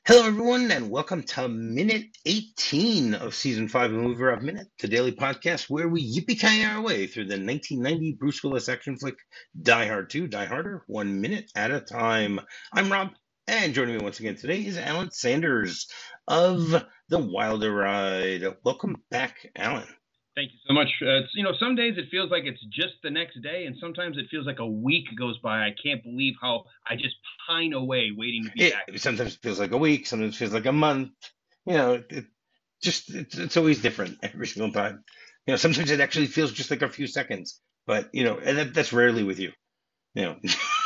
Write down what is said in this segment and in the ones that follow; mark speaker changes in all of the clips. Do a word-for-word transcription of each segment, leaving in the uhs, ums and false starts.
Speaker 1: Hello, everyone, and welcome to minute eighteen of season five of Movie Rob Minute, the daily podcast where we yippee our way through the nineteen ninety Bruce Willis action flick Die Hard two, Die Harder, one minute at a time. I'm Rob, and joining me once again today is Alan Sanders of The Wilder Ride. Welcome back, Alan.
Speaker 2: Thank you so much. Uh, it's, you know, some days it feels like it's just the next day, and sometimes it feels like a week goes by. I can't believe how I just pine away waiting to be
Speaker 1: It,
Speaker 2: back.
Speaker 1: sometimes it feels like a week, sometimes it feels like a month. You know, it, it just it's, it's always different every single time. You know, sometimes it actually feels just like a few seconds, but you know, and that, that's rarely with you. You know.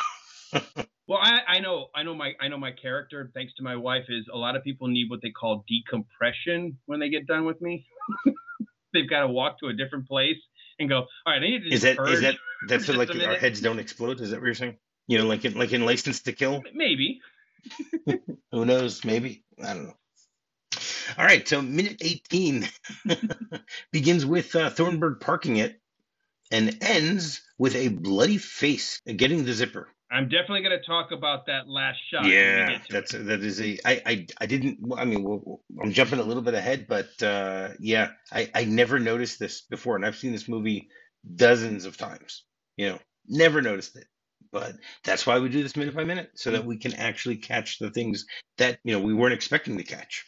Speaker 2: Well, I, I know, I know my, I know my character. Thanks to my wife, is a lot of people need what they call decompression when they get done with me. They've got to walk to a different place and go, all right, I need to
Speaker 1: Is
Speaker 2: just
Speaker 1: that
Speaker 2: purge
Speaker 1: is that that's
Speaker 2: for
Speaker 1: so
Speaker 2: just
Speaker 1: like
Speaker 2: a
Speaker 1: our
Speaker 2: minute.
Speaker 1: heads don't explode? Is that what you're saying? You know, like in like in License to Kill.
Speaker 2: Maybe.
Speaker 1: Who knows? Maybe, I don't know. All right, so minute eighteen begins with uh, Thornburg parking it and ends with a bloody face getting the zipper.
Speaker 2: I'm definitely going to talk about that last shot. when we
Speaker 1: Yeah,
Speaker 2: get to
Speaker 1: that's
Speaker 2: it.
Speaker 1: that is a I I I didn't I mean well, I'm jumping a little bit ahead, but uh, yeah, I I never noticed this before, and I've seen this movie dozens of times. You know, never noticed it, but that's why we do this minute by minute, so that we can actually catch the things that you know we weren't expecting to catch.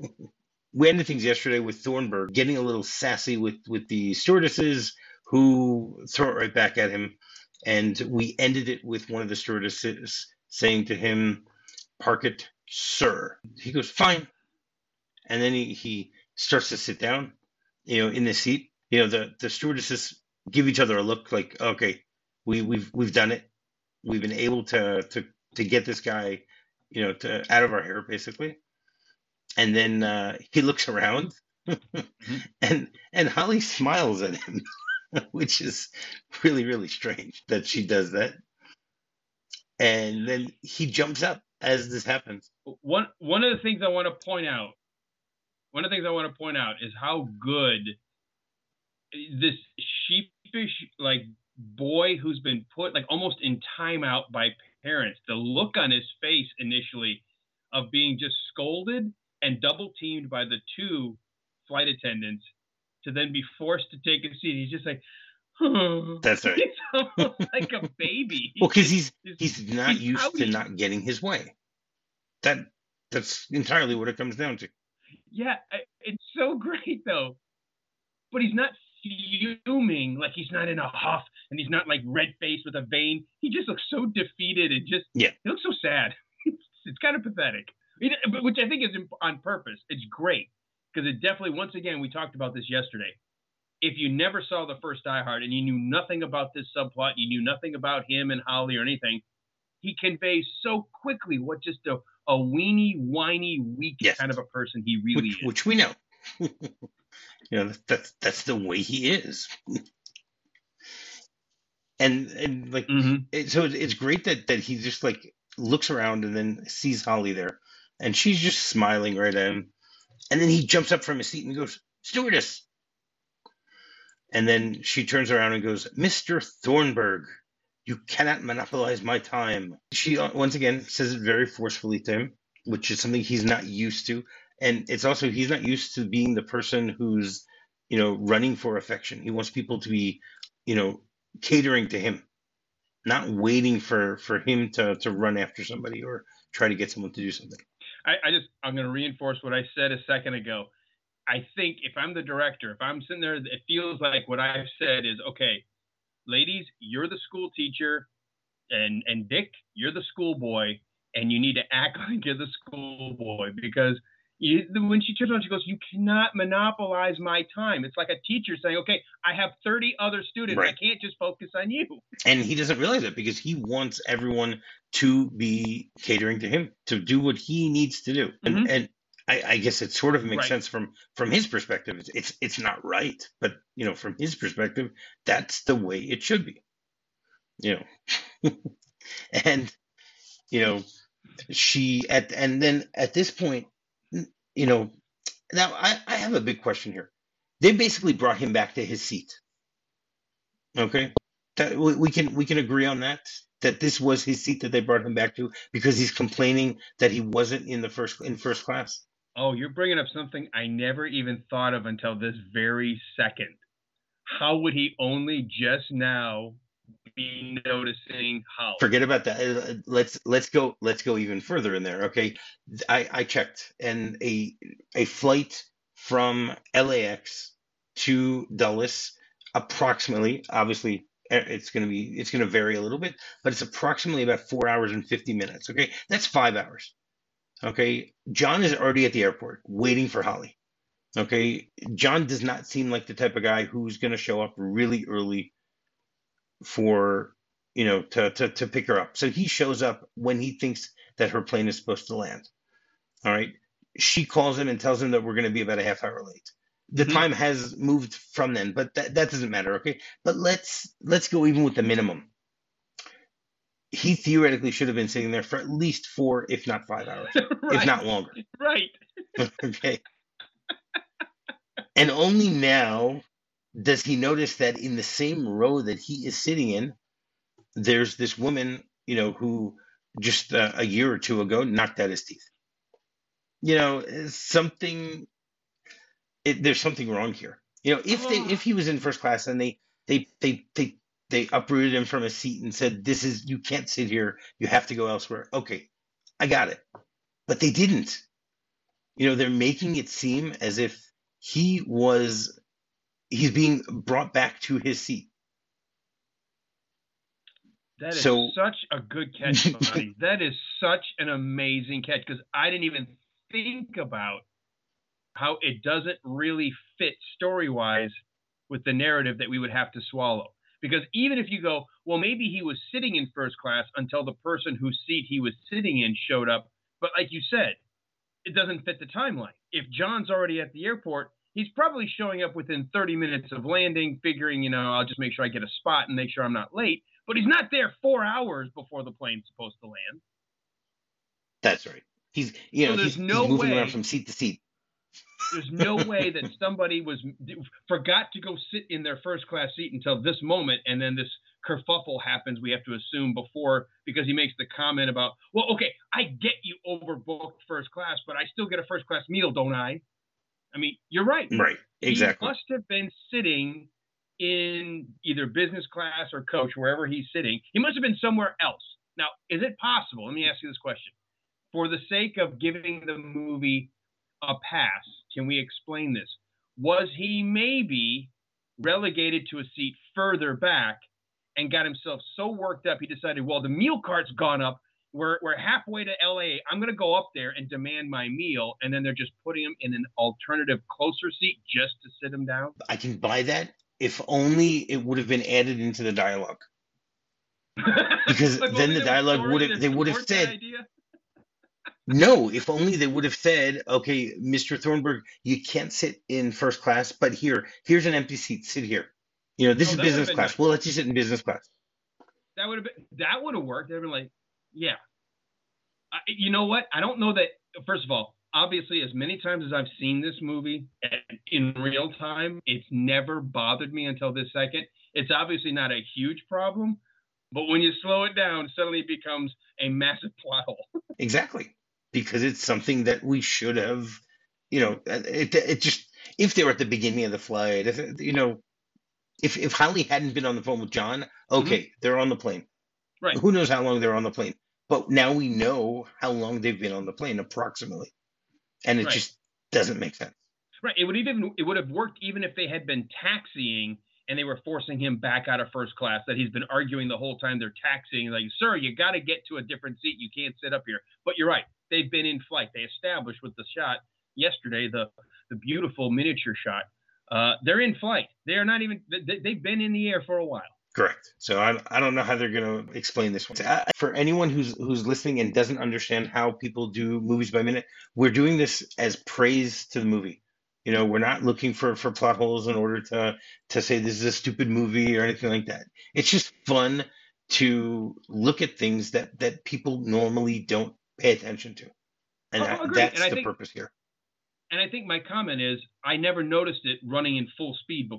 Speaker 1: We ended things yesterday with Thornburg getting a little sassy with with the stewardesses who throw it right back at him, and we ended it with one of the stewardesses saying to him, "Park it, sir." He goes, "Fine," and then he he starts to sit down, you know, in the seat. You know, the the stewardesses give each other a look like, "Okay, we we've we've done it. We've been able to to to get this guy, you know, to out of our hair, basically." And then uh, he looks around,
Speaker 2: Mm-hmm.
Speaker 1: and and Holly smiles at him, which is really really strange that she does that. And then he jumps up as this happens.
Speaker 2: One one of the things I want to point out, one of the things I want to point out is how good this sheepish like boy who's been put like almost in timeout by parents. The look on his face initially of being just scolded and double teamed by the two flight attendants to then be forced to take a seat. He's just like,
Speaker 1: That's right.
Speaker 2: He's almost like a baby.
Speaker 1: Well, because he's
Speaker 2: He's-
Speaker 1: he's not
Speaker 2: he's
Speaker 1: used to
Speaker 2: pouty.
Speaker 1: not getting his way. That that's entirely what it comes down to.
Speaker 2: Yeah, I- it's so great though. But he's not fuming, like he's not in a huff and he's not like red faced with a vein. He just looks so defeated and just
Speaker 1: Yeah.
Speaker 2: he looks so sad. It's, it's kind of pathetic, It- but- which I think is in- on purpose. It's great because it definitely, once again, we talked about this yesterday. If you never saw the first Die Hard and you knew nothing about this subplot, you knew nothing about him and Holly or anything, he conveys so quickly what just a, a weenie, whiny, weak
Speaker 1: Yes.
Speaker 2: kind of a person he really
Speaker 1: Which
Speaker 2: is.
Speaker 1: which we know. You know, that's that's that's the way he is. And and like
Speaker 2: Mhm.
Speaker 1: it, so it- it's great that that he just like looks around and then sees Holly there, and she's just smiling right at him, and then he jumps up from his seat and goes, "Stewardess," and then she turns around and goes, "Mister Thornburg, you cannot monopolize my time." She uh, once again says it very forcefully to him, which is something he's not used to, and it's also he's not used to being the person who's you know running for affection. He wants people to be you know catering to him, not waiting for for him to to run after somebody or try to get someone to do something.
Speaker 2: I, I just I'm going to reinforce what I said a second ago. I think if I'm the director, if I'm sitting there, it feels like what I've said is okay, ladies, you're the school teacher, and and Dick, you're the schoolboy, and you need to act like you're the schoolboy because you, when she turns around, she goes, "You cannot monopolize my time." It's like a teacher saying, "Okay, I have thirty other students.
Speaker 1: Right.
Speaker 2: I can't just focus on you."
Speaker 1: And he doesn't realize it because he wants everyone to be catering to him, to do what he needs to do. And
Speaker 2: Mhm.
Speaker 1: and I, I guess it sort of makes
Speaker 2: Right.
Speaker 1: sense from from his perspective. It's, it's it's not right, but you know, from his perspective, that's the way it should be. You know, and you know, she at and then at this point, you know, now I, I have a big question here. They basically brought him back to his seat. Okay. That we, we can we can agree on that. That this was his seat that they brought him back to because he's complaining that he wasn't in the first in first class.
Speaker 2: Oh, you're bringing up something I never even thought of until this very second. How would he only just now be noticing Holly?
Speaker 1: Forget about that. Uh, Let's let's go let's go even further in there. Okay, I I checked, and a a flight from L A X to Dulles, approximately, obviously eh, it's going to be it's going to vary a little bit, but it's approximately about four hours and fifty minutes. Okay, that's five hours. Okay, John is already at the airport waiting for Holly. Okay, John does not seem like the type of guy who's going to show up really early for, you know, to, to to pick her up. So he shows up when he thinks that her plane is supposed to land. All right. She calls him and tells him that we're going to be about a half hour late. The
Speaker 2: Mhm.
Speaker 1: time has moved from then, but that, that doesn't matter. Okay. But let's let's go even with the minimum. He theoretically should have been sitting there for at least four, if not five hours, if
Speaker 2: Right,
Speaker 1: not longer.
Speaker 2: right.
Speaker 1: Okay. And only now does he notice that in the same row that he is sitting in, there's this woman, you know, who just uh, a year or two ago knocked out his teeth. You know, something. It, there's something wrong here. You know, if they
Speaker 2: Oh,
Speaker 1: if he was in first class and they they they they they uprooted him from his seat and said, "This is you can't sit here. You have to go elsewhere." Okay, I got it. But they didn't. You know, they're making it seem as if he was he's being brought back to his seat.
Speaker 2: that is
Speaker 1: So
Speaker 2: such a good catch, Bonnie. That is such an amazing catch because I didn't even think about how it doesn't really fit story wise with the narrative that we would have to swallow. Because even if you go, well, maybe he was sitting in first class until the person whose seat he was sitting in showed up. But like you said, it doesn't fit the timeline. If John's already at the airport, he's probably showing up within thirty minutes of landing, figuring, you know, I'll just make sure I get a spot and make sure I'm not late. But he's not there four hours before the plane's supposed to land.
Speaker 1: that's right. He's you
Speaker 2: So
Speaker 1: know he's
Speaker 2: there's
Speaker 1: he's
Speaker 2: no
Speaker 1: moving around
Speaker 2: way
Speaker 1: from seat to seat.
Speaker 2: There's no way that somebody was forgot to go sit in their first class seat until this moment, and then this kerfuffle happens. We have to assume before because he makes the comment about, well, okay, I get you overbooked first class, but I still get a first class meal, don't I? I mean, you're right.
Speaker 1: Right.
Speaker 2: He
Speaker 1: Exactly.
Speaker 2: must have been sitting in either business class or coach, wherever he's sitting. He must have been somewhere else. Now, is it possible? Let me ask you this question. For the sake of giving the movie a pass, can we explain this? Was he maybe relegated to a seat further back and got himself so worked up he decided, well, the meal cart's gone up. We're, we're halfway to L A. I'm going to go up there and demand my meal. And then they're just putting him in an alternative closer seat just to sit him down.
Speaker 1: I can buy that if only it would have been added into the dialogue. Because
Speaker 2: Like,
Speaker 1: then
Speaker 2: only
Speaker 1: the
Speaker 2: there was
Speaker 1: dialogue
Speaker 2: story
Speaker 1: would
Speaker 2: to
Speaker 1: have they would have
Speaker 2: support that
Speaker 1: said
Speaker 2: idea.
Speaker 1: no, if only they would have said, okay, Mister Thornburg, you can't sit in first class, but here, here's an empty seat. Sit here. You know, this
Speaker 2: Oh,
Speaker 1: is
Speaker 2: that would have
Speaker 1: business
Speaker 2: been
Speaker 1: class.
Speaker 2: nice.
Speaker 1: We'll let you sit in business class.
Speaker 2: That would have been that would have worked. They'd have been like, yeah. I, you know what? I don't know that. First of all, obviously, as many times as I've seen this movie in real time, it's never bothered me until this second. It's obviously not a huge problem, but when you slow it down, suddenly it becomes a massive plot hole.
Speaker 1: Exactly. Because it's something that we should have, you know, it, it just, if they were at the beginning of the flight, if, you know, if, if Holly hadn't been on the phone with John, okay,
Speaker 2: Mm-hmm.
Speaker 1: they're on the plane.
Speaker 2: Right.
Speaker 1: Who knows how long they're on the plane? But now we know how long they've been on the plane, approximately. And it
Speaker 2: Right.
Speaker 1: just doesn't make sense.
Speaker 2: Right. It would even it would have worked even if they had been taxiing and they were forcing him back out of first class. That he's been arguing the whole time they're taxiing, like, sir, you got to get to a different seat. You can't sit up here. But you're right. They've been in flight. They established with the shot yesterday, the the beautiful miniature shot. Uh, they're in flight. They are not even. They, they've been in the air for a while.
Speaker 1: Correct. So I, I don't know how they're going to explain this one. I, for anyone who's who's listening and doesn't understand how people do movies by minute, we're doing this as praise to the movie. You know, we're not looking for, for plot holes in order to to say this is a stupid movie or anything like that. It's just fun to look at things that that people normally don't pay attention to, and
Speaker 2: Oh,
Speaker 1: that,
Speaker 2: agreed.
Speaker 1: that's
Speaker 2: And I
Speaker 1: the
Speaker 2: think
Speaker 1: purpose here.
Speaker 2: and I think my comment is I never noticed it running in full speed before.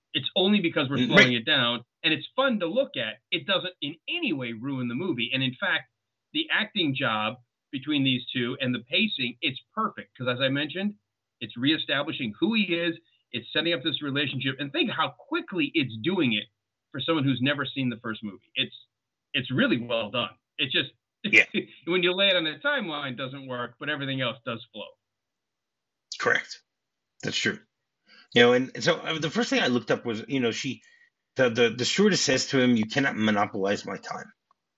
Speaker 2: It's only because we're
Speaker 1: Mm,
Speaker 2: slowing
Speaker 1: right.
Speaker 2: it down, and it's fun to look at. It doesn't in any way ruin the movie. And in fact, the acting job between these two and the pacing, it's perfect because, as I mentioned, it's reestablishing who he is. It's setting up this relationship, and think how quickly it's doing it for someone who's never seen the first movie. It's it's really well done. It just
Speaker 1: Yeah,
Speaker 2: when you lay it on the timeline, it doesn't work, but everything else does flow.
Speaker 1: correct. That's true. You know, and, and so uh, the first thing I looked up was, you know, she, the, the, the stewardess says to him, "You cannot monopolize my time."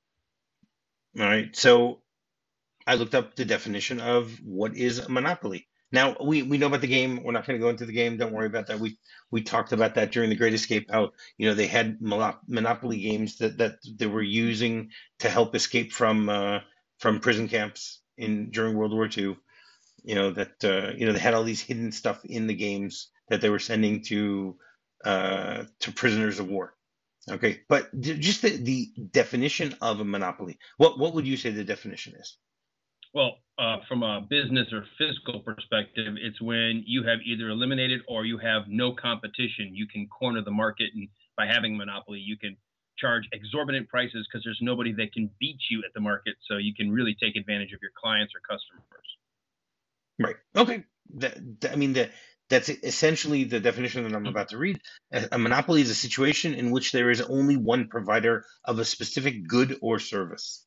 Speaker 1: All right. So I looked up the definition of what is a monopoly. Now we, we know about the game. We're not going to go into the game. Don't worry about that. We we talked about that during the Great Escape. How you know they had monopoly games that that they were using to help escape from uh, from prison camps in during World War Two. You know that uh, you know they had all these hidden stuff in the games that they were sending to uh, to prisoners of war. Okay, but just the, the definition of a monopoly. What what would you say the definition is?
Speaker 2: Well, uh, from a business or fiscal perspective, it's when you have either eliminated or you have no competition. You can corner the market, and by having a monopoly, you can charge exorbitant prices because there's nobody that can beat you at the market. So you can really take advantage of your clients or customers.
Speaker 1: Right. Okay. That, that- I mean, that that's essentially the definition that I'm
Speaker 2: Mhm.
Speaker 1: about to read. A, a monopoly is a situation in which there is only one provider of a specific good or service.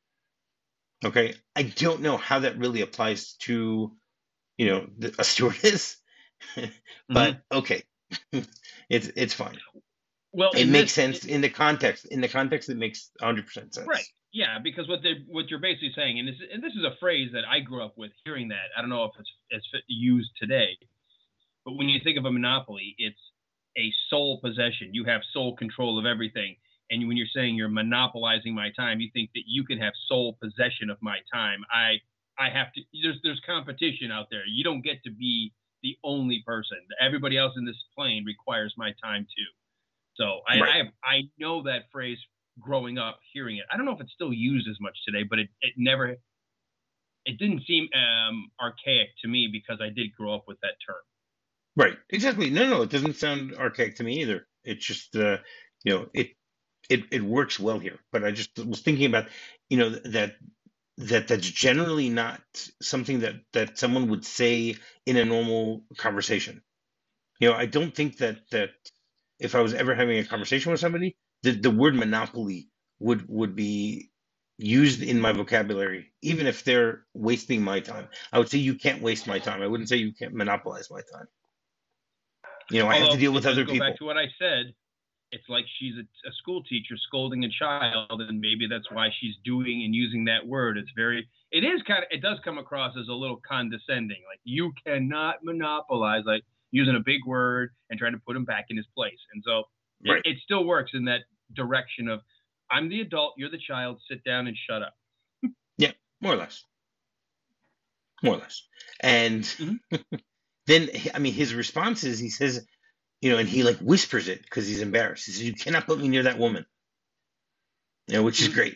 Speaker 1: Okay. I don't know how that really applies to, you know, the, a stewardess, but
Speaker 2: Mhm.
Speaker 1: okay, it's it's fine.
Speaker 2: Well,
Speaker 1: It
Speaker 2: in
Speaker 1: makes
Speaker 2: this, it,
Speaker 1: sense in the context. In the context, it makes one hundred percent
Speaker 2: right?
Speaker 1: sense.
Speaker 2: Yeah, because what they what you're basically saying, and this and this is a phrase that I grew up with hearing that. I don't know if it's it's used today, but when you think of a monopoly, it's a sole possession. You have sole control of everything. And when you're saying you're monopolizing my time, you think that you can have sole possession of my time. I I have to there's there's competition out there. You don't get to be the only person. Everybody else in this plane requires my time too. So I
Speaker 1: Right.
Speaker 2: I, I know that phrase growing up hearing it. I don't know if it's still used as much today, but it, it never it didn't seem um, archaic to me because I did grow up with that term.
Speaker 1: Right. Exactly. No, no, it doesn't sound archaic to me either. It's just, uh, you know, it it it works well here. But I just was thinking about, you know, that that that's generally not something that that someone would say in a normal conversation. You know, I don't think that that if I was ever having a conversation with somebody, the the word monopoly would would be used in my vocabulary, even if they're wasting my time. I would say you can't waste my time. I wouldn't say you can't monopolize my time. You know, I have to
Speaker 2: Although
Speaker 1: deal
Speaker 2: it
Speaker 1: with
Speaker 2: does
Speaker 1: other
Speaker 2: go back
Speaker 1: people.
Speaker 2: to what I said. It's like she's a, a school teacher scolding a child, and maybe that's why she's doing and using that word. It's very, it is kind of, it does come across as a little condescending. Like you cannot monopolize, like using a big word and trying to put him back in his place. And so it,
Speaker 1: Right.
Speaker 2: it still works in that direction of, I'm the adult, you're the child, sit down and shut up.
Speaker 1: Yeah, more or less. More or less. And
Speaker 2: Mm-hmm.
Speaker 1: then, I mean, his response is he says, you know, and he like whispers it because he's embarrassed. He says, "You cannot put me near that woman," you know, which is
Speaker 2: Mm-hmm.
Speaker 1: great.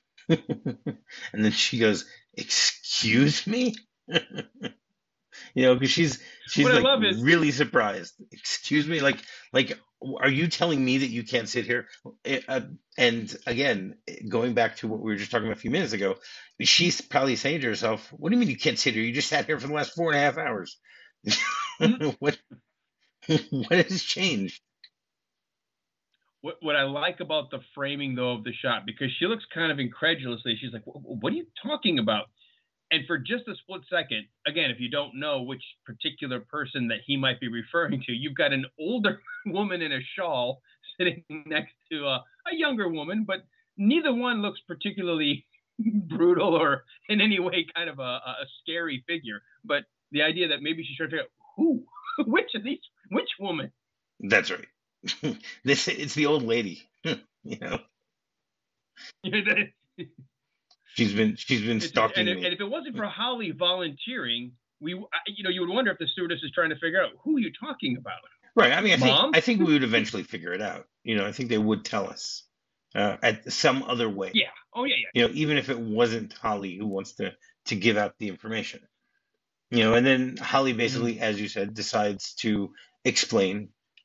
Speaker 1: And then she goes, "Excuse me?" You know, because she's she's
Speaker 2: What I
Speaker 1: like
Speaker 2: love is,
Speaker 1: really surprised. Excuse me, like like are you telling me that you can't sit here? Eh, uh, and again, going back to what we were just talking about a few minutes ago, she's probably saying to herself, "What do you mean you can't sit here? You just sat here for the last four and a half hours.
Speaker 2: mm-hmm.
Speaker 1: What what has changed?"
Speaker 2: what, what I like about the framing though of the shot, because she looks kind of incredulously, she's like, what are you talking about? And for just a split second, again, if you don't know which particular person that he might be referring to, you've got an older woman in a shawl sitting next to a, a younger woman, but neither one looks particularly brutal or in any way kind of a, a scary figure. But the idea that maybe she's trying to figure out who, which of these, which woman?
Speaker 1: That's right. This it's the old lady. You know, she's been she's been
Speaker 2: It's just, and,
Speaker 1: stalking
Speaker 2: if, and
Speaker 1: me.
Speaker 2: if it wasn't for Holly volunteering, we, you know, you would wonder if the stewardess is trying to figure out who you're talking about.
Speaker 1: Right. I mean, I think
Speaker 2: Mom?
Speaker 1: I think we would eventually figure it out. You know, I think they would tell us uh, at some other way.
Speaker 2: Yeah. Oh, yeah, yeah.
Speaker 1: You know, even if it wasn't Holly who wants to to give out the information. You know, and then Holly
Speaker 2: Mm-hmm.
Speaker 1: basically, as you said, decides to explain.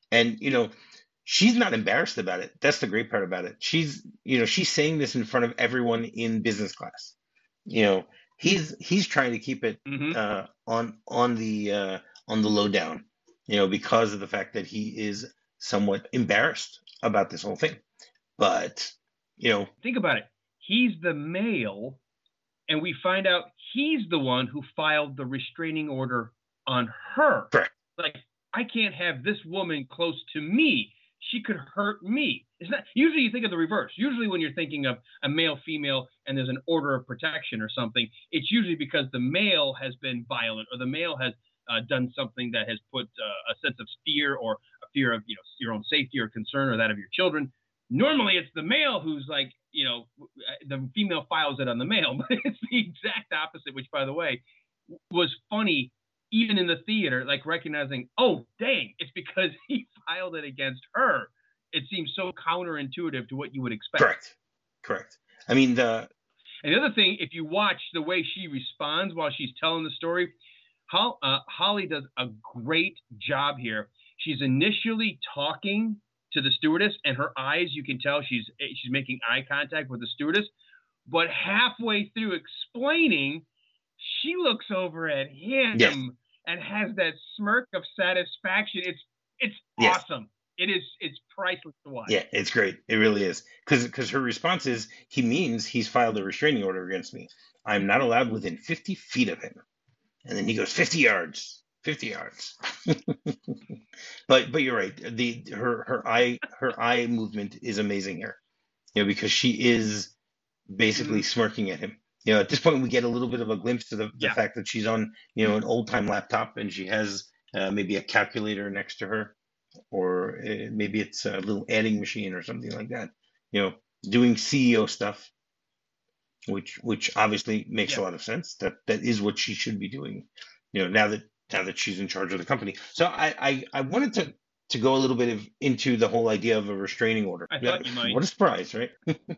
Speaker 1: And, you know, she's not embarrassed about it. That's the great part about it. She's, you know, she's saying this in front of everyone in business class. You know, he's he's trying to keep it
Speaker 2: Hmm.
Speaker 1: uh, on on the uh, on the lowdown, you know, because of the fact that he is somewhat embarrassed about this whole thing. But, you know,
Speaker 2: Think about it. He's the male, and we find out he's the one who filed the restraining order on her.
Speaker 1: correct,
Speaker 2: Like, I can't have this woman close to me. She could hurt me. It's not usually you think of the reverse. Usually when you're thinking of a male female and there's an order of protection or something, it's usually because the male has been violent or the male has uh, done something that has put uh, a sense of fear or a fear of, you know, your own safety or concern or that of your children. Normally it's the male who's like, you know, the female files it on the male, but it's the exact opposite, which by the way was funny even in the theater, like recognizing, oh, dang, it's because he filed it against her. It seems so counterintuitive to what you would expect.
Speaker 1: correct, correct. I mean, the
Speaker 2: And the other thing, if you watch the way she responds while she's telling the story, Hol- uh, Holly does a great job here. She's initially talking to the stewardess, and her eyes, you can tell she's she's making eye contact with the stewardess. But halfway through explaining, she looks over at
Speaker 1: yes,
Speaker 2: him and has that smirk of satisfaction. It's it's
Speaker 1: yes,
Speaker 2: awesome. It is it's priceless to watch.
Speaker 1: yeah, it's great. It really is. Because because her response is, he means he's filed a restraining order against me. I'm not allowed within fifty feet of him. And then he goes fifty yards, fifty yards. but but you're right. The her her eye her eye movement is amazing here. You know, because she is basically
Speaker 2: Mhm.
Speaker 1: smirking at him. You know, at this point we get a little bit of a glimpse to the, the
Speaker 2: Yeah.
Speaker 1: fact that she's on, you know, an old time laptop and she has uh, maybe a calculator next to her, or uh, maybe it's a little adding machine or something like that. You know, doing C E O stuff, which which obviously makes a
Speaker 2: Yeah.
Speaker 1: lot of sense. That that is what she should be doing. You know, now that now that she's in charge of the company. So I I, I wanted to to go a little bit of, into the whole idea of a restraining order.
Speaker 2: I
Speaker 1: Yeah,
Speaker 2: thought you might.
Speaker 1: what a surprise, right?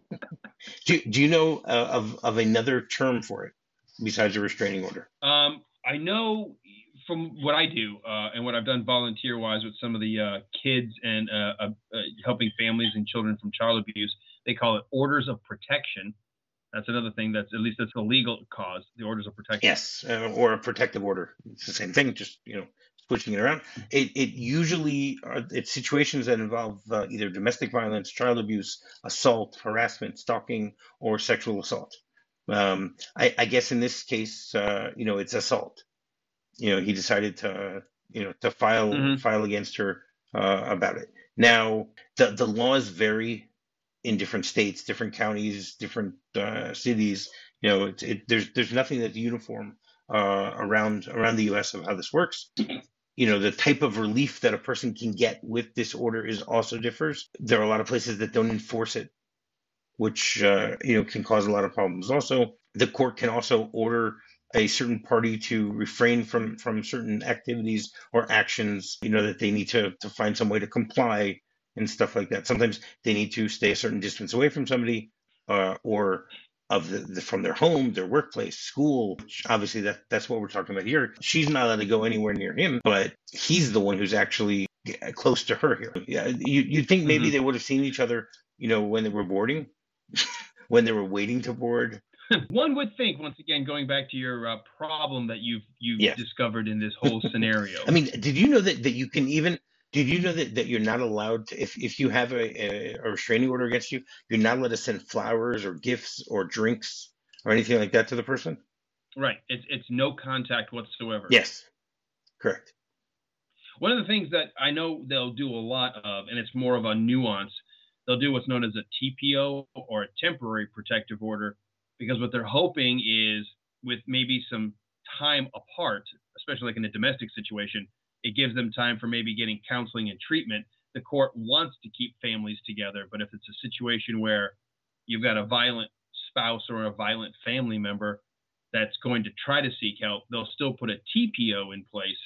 Speaker 1: do, do you know uh, of of another term for it besides a restraining order?
Speaker 2: Um, I know from what I do uh, and what I've done volunteer wise with some of the uh, kids and uh, uh, uh, helping families and children from child abuse, they call it orders of protection. That's another thing that's at least that's a legal cause, the orders of protection.
Speaker 1: Yes, uh, or a protective order. It's the same thing, just, you know, switching it around. It it usually are it's situations that involve uh, either domestic violence, child abuse, assault, harassment, stalking, or sexual assault. Um, I, I guess in this case, uh, you know, it's assault. You know, he decided to, you know, to file
Speaker 2: Mm-hmm.
Speaker 1: file against her uh, about it. Now, the the laws vary in different states, different counties, different uh, cities. You know, it, it, there's there's nothing that's uniform uh, around around the U S of how this works. You know, the type of relief that a person can get with this order is also differs. There are a lot of places that don't enforce it, which uh, you know, can cause a lot of problems. Also, the court can also order a certain party to refrain from from certain activities or actions, you know, that they need to to find some way to comply and stuff like that. Sometimes they need to stay a certain distance away from somebody, uh, or of the, the from their home, their workplace, school. Which obviously that that's what we're talking about here. She's not allowed to go anywhere near him, but he's the one who's actually close to her here. Yeah, you you'd think maybe
Speaker 2: Mm-hmm.
Speaker 1: they would have seen each other, you know, when they were boarding, when they were waiting to board.
Speaker 2: One would think, once again, going back to your uh, problem that you've you've
Speaker 1: Yes.
Speaker 2: discovered in this whole scenario.
Speaker 1: I mean, did you know that, that you can even, did you know that, that you're not allowed to, if, if you have a, a, a restraining order against you, you're not allowed to send flowers or gifts or drinks or anything like that to the person?
Speaker 2: Right. It's it's no contact whatsoever.
Speaker 1: Yes, correct.
Speaker 2: One of the things that I know they'll do a lot of, and it's more of a nuance, they'll do what's known as a T P O or a temporary protective order, because what they're hoping is with maybe some time apart, especially like in a domestic situation, it gives them time for maybe getting counseling and treatment. The court wants to keep families together, but if it's a situation where you've got a violent spouse or a violent family member that's going to try to seek help, they'll still put a T P O in place.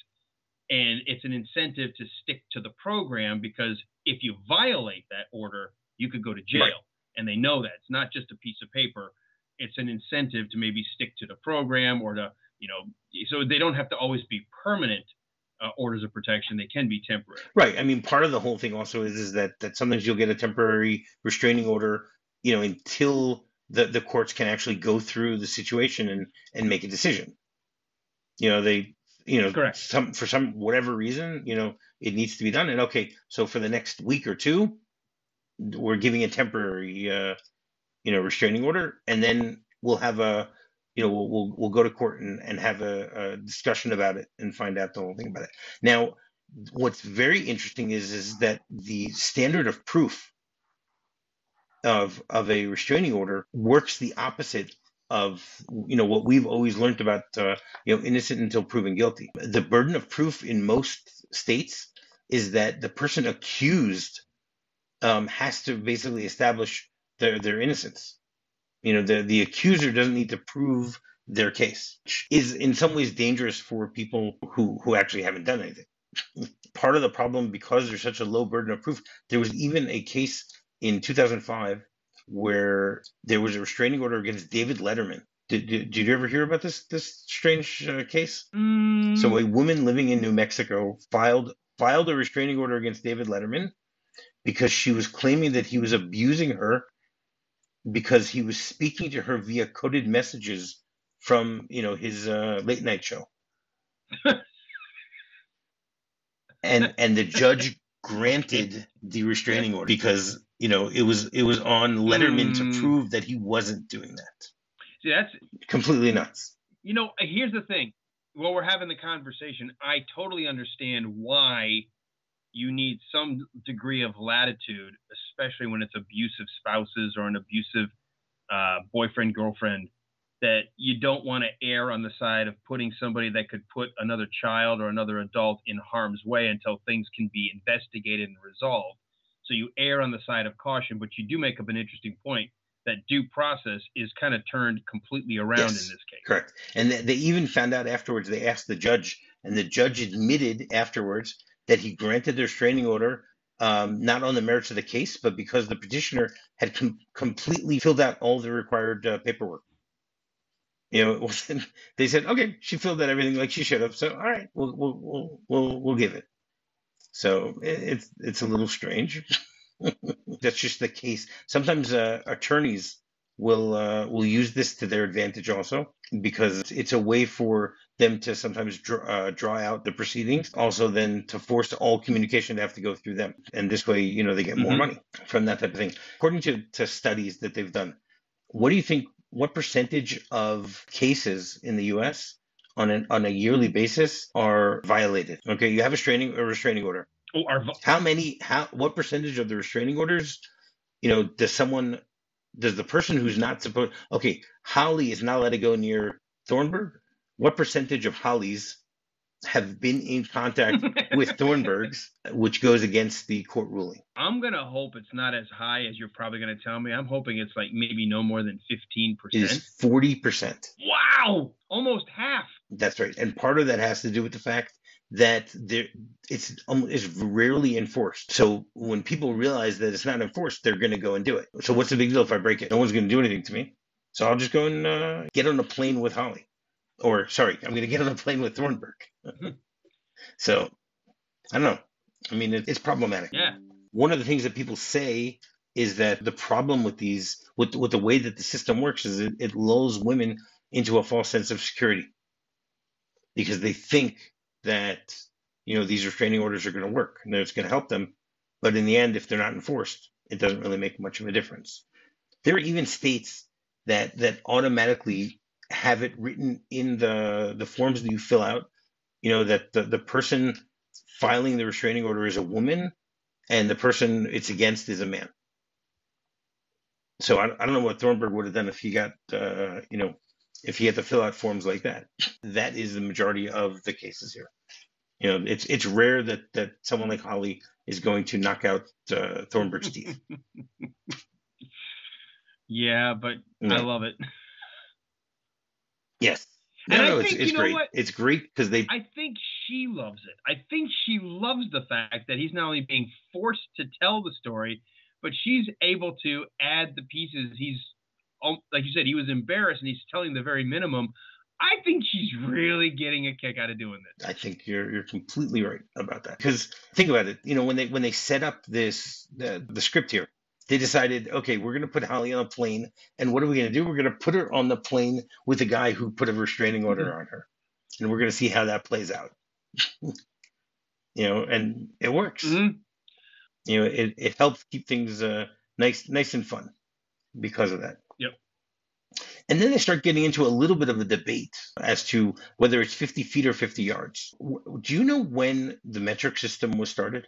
Speaker 2: And it's an incentive to stick to the program, because if you violate that order, you could go to jail.
Speaker 1: Right.
Speaker 2: And they know that. It's not just a piece of paper. It's an incentive to maybe stick to the program or to, you know, so they don't have to always be permanent uh, orders of protection. They can be temporary.
Speaker 1: Right. I mean, part of the whole thing also is is that that sometimes you'll get a temporary restraining order, you know, until the the courts can actually go through the situation and and make a decision. You know, they, you know,
Speaker 2: Correct.
Speaker 1: some for some whatever reason, you know, it needs to be done. And okay, so for the next week or two, we're giving a temporary, uh, you know, restraining order, and then we'll have a, you know, we'll we'll, we'll go to court and, and have a, a discussion about it and find out the whole thing about it. Now, what's very interesting is is that the standard of proof of of a restraining order works the opposite of, you know, what we've always learned about, uh, you know, innocent until proven guilty. The burden of proof in most states is that the person accused um, has to basically establish their their innocence. You know, the the accuser doesn't need to prove their case, which is in some ways dangerous for people who who actually haven't done anything. Part of the problem, because there's such a low burden of proof, there was even a case in two thousand five where there was a restraining order against David Letterman. Did, did, did you ever hear about this this strange uh, case?
Speaker 2: Mm.
Speaker 1: So a woman living in New Mexico filed filed a restraining order against David Letterman because she was claiming that he was abusing her because he was speaking to her via coded messages from, you know, his uh, late night show. and and the judge granted the restraining order because, you know, it was it was on Letterman
Speaker 2: Mm.
Speaker 1: to prove that he wasn't doing that.
Speaker 2: See, that's
Speaker 1: Completely nuts.
Speaker 2: You know, here's the thing. While we're having the conversation, I totally understand why you need some degree of latitude, especially when it's abusive spouses or an abusive uh, boyfriend, girlfriend, that you don't want to err on the side of putting somebody that could put another child or another adult in harm's way until things can be investigated and resolved. So you err on the side of caution, but you do make up an interesting point that due process is kind of turned completely around
Speaker 1: Yes,
Speaker 2: in this case.
Speaker 1: correct. And they, they even found out afterwards, they asked the judge, and the judge admitted afterwards that he granted the restraining order, um, not on the merits of the case, but because the petitioner had com- completely filled out all the required uh, paperwork. You know, it wasn't, they said, okay, she filled out everything like she should have. So, all right, we'll we'll we'll we'll, we'll give it. So it, it's it's a little strange. That's just the case. Sometimes uh, attorneys will uh, will use this to their advantage also, because it's, it's a way for them to sometimes draw, uh, draw out the proceedings, also then to force all communication to have to go through them. And this way, you know, they get more
Speaker 2: Mhm.
Speaker 1: money from that type of thing. According to, to studies that they've done, what do you think, what percentage of cases in the U S on an on a yearly basis are violated? Okay, you have a restraining a restraining order.
Speaker 2: Oh, our vo-
Speaker 1: How many, how, what percentage of the restraining orders, you know, does someone, does the person who's not supposed, okay, Holly is not allowed to go near Thornburg. What percentage of Hollies have been in contact with Thornburgs, which goes against the court ruling?
Speaker 2: I'm going to hope it's not as high as you're probably going to tell me. I'm hoping it's like maybe no more than fifteen
Speaker 1: It
Speaker 2: percent.
Speaker 1: is forty percent.
Speaker 2: Wow! Almost half.
Speaker 1: That's right. And part of that has to do with the fact that there it's um, it's rarely enforced. So when people realize that it's not enforced, they're going to go and do it. So what's the big deal if I break it? No one's going to do anything to me. So I'll just go and uh, get on a plane with Holly. Or sorry, I'm going to get on a plane with Thornburg. So I don't know. I mean, it, it's problematic.
Speaker 2: Yeah.
Speaker 1: One of the things that people say is that the problem with these, with, with the way that the system works, is it, it lulls women into a false sense of security because they think that, you know, these restraining orders are going to work and that it's going to help them. But in the end, if they're not enforced, it doesn't really make much of a difference. There are even states that that automatically have it written in the the forms that you fill out, you know, that the, the person filing the restraining order is a woman and the person it's against is a man. So I, I don't know what Thornburg would have done if he got, uh, you know, if he had to fill out forms like that. That is the majority of the cases here. You know, it's it's rare that that someone like Holly is going to knock out uh, Thornburg's teeth.
Speaker 2: Yeah, but
Speaker 1: No.
Speaker 2: I love it.
Speaker 1: Yes.
Speaker 2: And
Speaker 1: No,
Speaker 2: I
Speaker 1: no, it's
Speaker 2: think,
Speaker 1: it's
Speaker 2: you know
Speaker 1: great.
Speaker 2: what?
Speaker 1: It's great because they.
Speaker 2: I think she loves it. I think she loves the fact that he's not only being forced to tell the story, but she's able to add the pieces. He's, like you said, he was embarrassed and he's telling the very minimum I think she's really getting a kick out of doing this.
Speaker 1: I think you're you're completely right about that. Because think about it, you know, when they when they set up this the, the script here, they decided, okay, we're going to put Holly on a plane, and what are we going to do? We're going to put her on the plane with the guy who put a restraining order on her, and we're going to see how that plays out. You know, and it works.
Speaker 2: Mm-hmm.
Speaker 1: You know, it it helps keep things uh, nice nice and fun because of that.
Speaker 2: Yep.
Speaker 1: And then they start getting into a little bit of a debate as to whether it's fifty feet or fifty yards. W- Do you know when the metric system was started?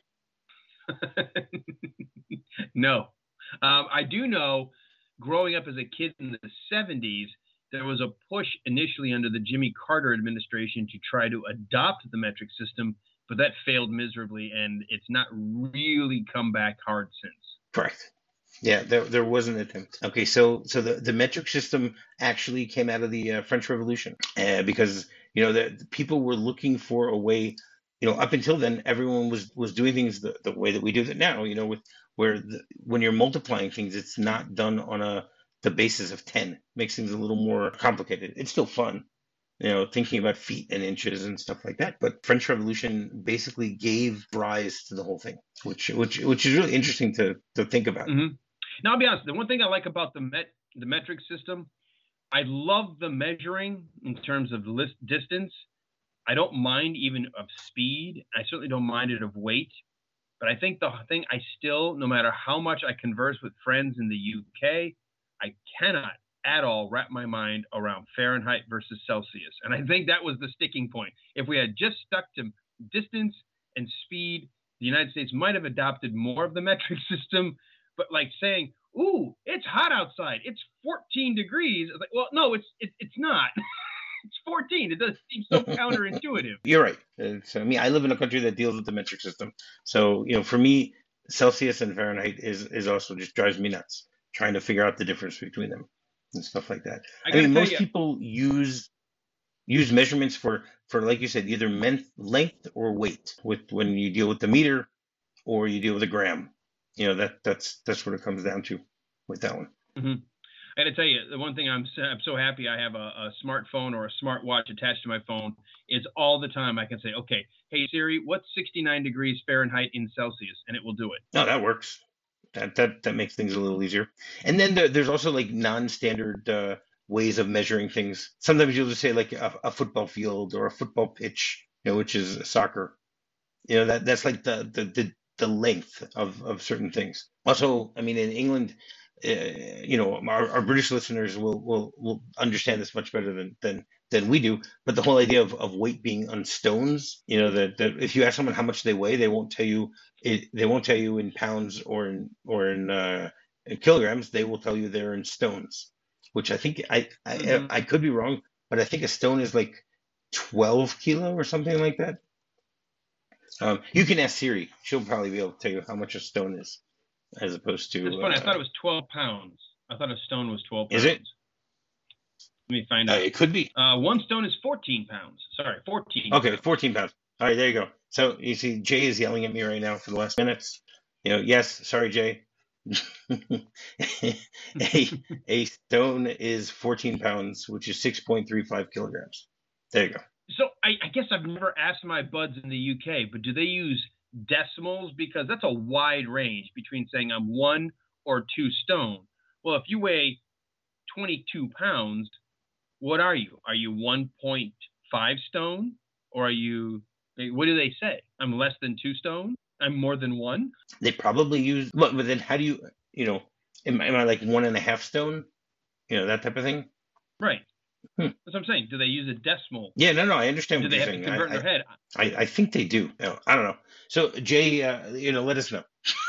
Speaker 2: No. Um, I do know growing up as a kid in the seventies, there was a push initially under the Jimmy Carter administration to try to adopt the metric system, but that failed miserably, and it's not really come back hard since.
Speaker 1: Correct. Yeah, there there was an attempt. Okay, so so the, the metric system actually came out of the uh, French Revolution uh, because you know the, the people were looking for a way. You know, up until then, everyone was was doing things the, the way that we do it now. You know, with where the, when you're multiplying things, it's not done on a the basis of ten. Makes things a little more complicated. It's still fun, you know, thinking about feet and inches and stuff like that. But French Revolution basically gave rise to the whole thing, which which which is really interesting to to think about.
Speaker 2: Mm-hmm. Now, I'll be honest. The one thing I like about the met the metric system, I love the measuring in terms of list distance. I don't mind even of speed. I certainly don't mind it of weight. But I think the thing I still, no matter how much I converse with friends in the U K, I cannot at all wrap my mind around Fahrenheit versus Celsius. And I think that was the sticking point. If we had just stuck to distance and speed, the United States might have adopted more of the metric system. But like saying, ooh, it's hot outside, it's fourteen degrees. It's like, well, no, it's it, it's not. It's fourteen. It does seem so counterintuitive.
Speaker 1: You're right. It's, I mean, I live in a country that deals with the metric system. So, you know, for me, Celsius and Fahrenheit is is also just drives me nuts trying to figure out the difference between them and stuff like that.
Speaker 2: I,
Speaker 1: I mean,
Speaker 2: tell
Speaker 1: most
Speaker 2: you,
Speaker 1: people use use measurements for for like you said, either men- length or weight. With when you deal with the meter or you deal with a gram. You know, that that's that's what it comes down to with that one.
Speaker 2: Mm-hmm. I got to tell you, the one thing I'm I'm so happy I have a, a smartphone or a smartwatch attached to my phone is all the time I can say, okay, hey Siri, what's sixty-nine degrees Fahrenheit in Celsius, and it will do it.
Speaker 1: No, that works. That that that makes things a little easier. And then there, there's also like non-standard uh, ways of measuring things. Sometimes you'll just say like a, a football field or a football pitch, you know, which is soccer. You know, that that's like the the the, the length of of certain things. Also, I mean, in England, uh, you know, our, our British listeners will, will will understand this much better than than than we do. But the whole idea of, of weight being on stones, you know, that, that if you ask someone how much they weigh, they won't tell you it. They won't tell you in pounds or in or in, uh, in kilograms. They will tell you they're in stones, which I think I I,
Speaker 2: Mm-hmm.
Speaker 1: I could be wrong, but I think a stone is like twelve kilo or something like that. Um, you can ask Siri; she'll probably be able to tell you how much a stone is, as opposed to.
Speaker 2: It's funny.
Speaker 1: Uh,
Speaker 2: I thought it was twelve pounds. I thought a stone was twelve pounds.
Speaker 1: Is it?
Speaker 2: Let me find
Speaker 1: Uh,
Speaker 2: out.
Speaker 1: it could be.
Speaker 2: Uh, one stone is fourteen pounds. Sorry, fourteen.
Speaker 1: Okay,
Speaker 2: pounds.
Speaker 1: fourteen pounds. All right, there you go. So you see, Jay is yelling at me right now for the last minutes. You know, yes, sorry, Jay. a a stone is fourteen pounds, which is six point three five kilograms. There you go.
Speaker 2: So I, I guess I've never asked my buds in the U K, but do they use decimals? Because that's a wide range between saying I'm one or two stone. Well, if you weigh twenty-two pounds, what are you? Are you one point five stone? Or are you, what do they say? I'm less than two stone? I'm more than one?
Speaker 1: They probably use, but, but then how do you, you know, am, am I like one and a half stone? You know, that type of thing?
Speaker 2: Right.
Speaker 1: Hmm.
Speaker 2: That's what I'm saying. Do they use a decimal?
Speaker 1: Yeah, no, no, I understand
Speaker 2: Do
Speaker 1: what
Speaker 2: they
Speaker 1: you're
Speaker 2: have
Speaker 1: saying.
Speaker 2: to convert
Speaker 1: I,
Speaker 2: in their head?
Speaker 1: I, I think they do. No, I don't know. So, Jay, uh, you know, let us know.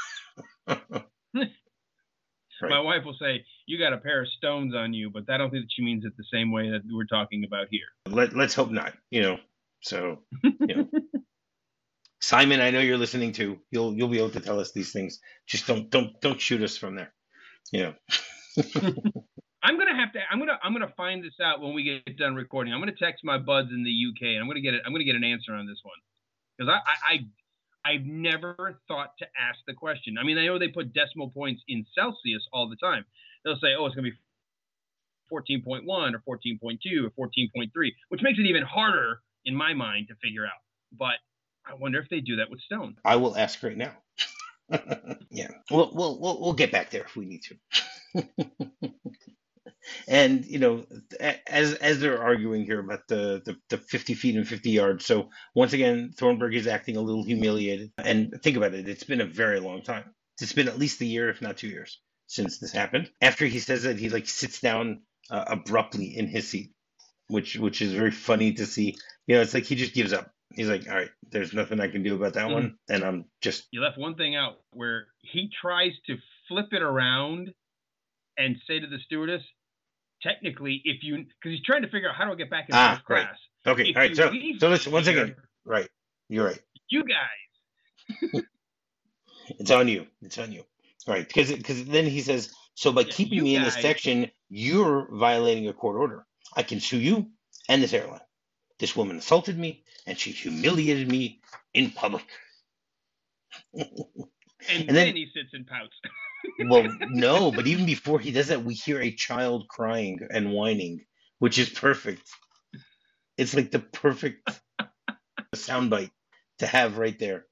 Speaker 2: Right. My wife will say, you got a pair of stones on you, but I don't think that she means it the same way that we're talking about here.
Speaker 1: Let, let's hope not, you know. So, you know. Simon, I know you're listening too. You'll you'll be able to tell us these things. Just don't don't don't shoot us from there. You know.
Speaker 2: I'm gonna have to. I'm gonna. I'm gonna find this out when we get done recording. I'm gonna text my buds in the U K, and I'm gonna get it. I'm gonna get an answer on this one because I, I, I, I've never thought to ask the question. I mean, I know they put decimal points in Celsius all the time. They'll say, "Oh, it's gonna be fourteen point one or fourteen point two or fourteen point three, which makes it even harder in my mind to figure out. But I wonder if they do that with Stone.
Speaker 1: I will ask right now. Yeah, we'll, we'll we'll we'll get back there if we need to. And you know, as as they're arguing here about the, the the fifty feet and fifty yards, so once again, Thornburg is acting a little humiliated. And think about it; it's been a very long time. It's been at least a year, if not two years, since this happened. After he says that, he like sits down uh, abruptly in his seat, which which is very funny to see. You know, it's like he just gives up. He's like, all right, there's nothing I can do about that mm-hmm. one, and I'm just.
Speaker 2: You left one thing out where he tries to flip it around and say to the stewardess, technically, if you, because he's trying to figure out how do I get back in
Speaker 1: ah,
Speaker 2: first class.
Speaker 1: Right. Okay,
Speaker 2: if
Speaker 1: all right. So, so listen, once
Speaker 2: here,
Speaker 1: again, right, you're right.
Speaker 2: You guys.
Speaker 1: It's on you. It's on you. Right, because because then he says, so by
Speaker 2: yeah,
Speaker 1: keeping me
Speaker 2: guys.
Speaker 1: in this section, you're violating a court order. I can sue you and this airline. This woman assaulted me, and she humiliated me in public.
Speaker 2: and, and then, then he sits and pouts.
Speaker 1: Well, no, but even before he does that, we hear a child crying and whining, which is perfect. It's like the perfect soundbite to have right there.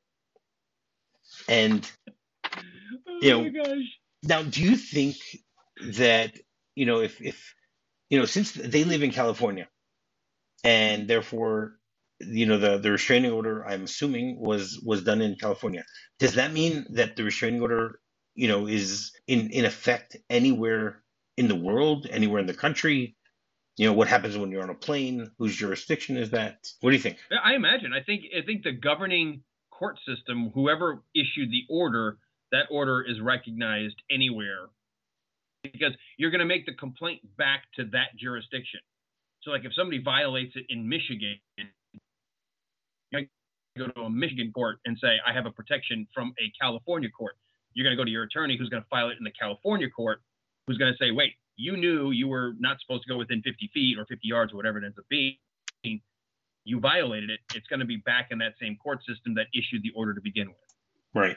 Speaker 1: And, you know,
Speaker 2: oh my gosh.
Speaker 1: Now, do you think that, you know, if, if, you know, since they live in California, and therefore, you know, the, the restraining order, I'm assuming, was was done in California. Does that mean that the restraining order, you know, is in, in effect anywhere in the world, anywhere in the country? You know, what happens when you're on a plane? Whose jurisdiction is that? What do you think?
Speaker 2: I imagine. I think I think the governing court system, whoever issued the order, that order is recognized anywhere, because you're going to make the complaint back to that jurisdiction. So, like, if somebody violates it in Michigan, you're going to go to a Michigan court and say, I have a protection from a California court. You're going to go to your attorney, who's going to file it in the California court, who's going to say, wait, you knew you were not supposed to go within fifty feet or fifty yards or whatever it ends up being. You violated it. It's going to be back in that same court system that issued the order to begin with.
Speaker 1: Right.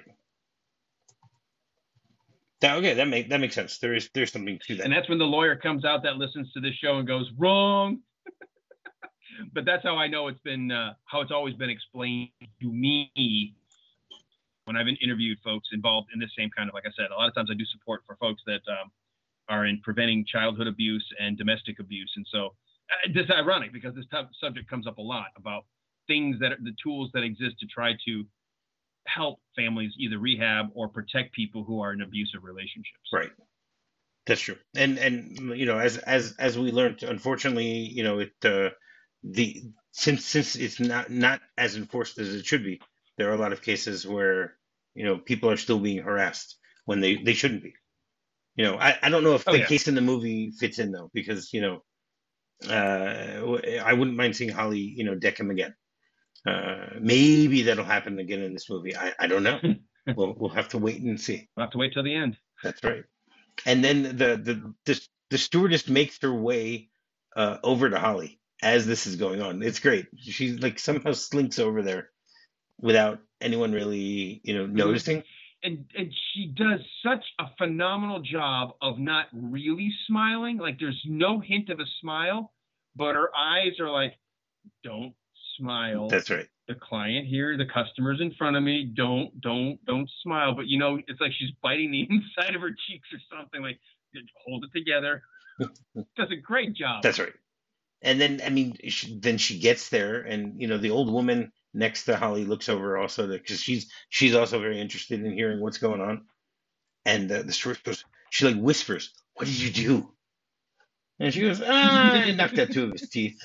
Speaker 1: That, okay, that makes that makes sense. There is there's something to that.
Speaker 2: And that's when the lawyer comes out that listens to this show and goes, wrong. But that's how I know it's been uh, how it's always been explained to me when I've been interviewed folks involved in this same kind of, like I said, a lot of times I do support for folks that um, are in preventing childhood abuse and domestic abuse. And so uh, this is ironic because this type of subject comes up a lot about things that are the tools that exist to try to help families either rehab or protect people who are in abusive relationships.
Speaker 1: Right. That's true. And, and, you know, as, as, as we learned, unfortunately, you know, it, uh, the, since, since it's not, not as enforced as it should be, there are a lot of cases where, you know, people are still being harassed when they, they shouldn't be. You know, I, I don't know if
Speaker 2: oh,
Speaker 1: the
Speaker 2: yeah.
Speaker 1: case in the movie fits in though, because, you know, uh, I wouldn't mind seeing Holly, you know, deck him again. Uh, maybe that'll happen again in this movie. I, I don't know. we'll we'll have to wait and see.
Speaker 2: We'll have to wait till the end.
Speaker 1: That's right. And then the the the, the stewardess makes her way uh, over to Holly as this is going on. It's great. She's like somehow slinks over there without anyone really, you know, noticing.
Speaker 2: And and she does such a phenomenal job of not really smiling. Like there's no hint of a smile, but her eyes are like, don't smile.
Speaker 1: That's right.
Speaker 2: The client here, the customer's in front of me. Don't, don't, don't smile. But you know, it's like she's biting the inside of her cheeks or something. Like, hold it together. Does a great job.
Speaker 1: That's right. And then, I mean, she, then she gets there, and you know, the old woman next to Holly looks over also because she's she's also very interested in hearing what's going on. And uh, the stewardess goes, she like whispers, "What did you do?" And she goes, "Ah, I knocked out two of his teeth."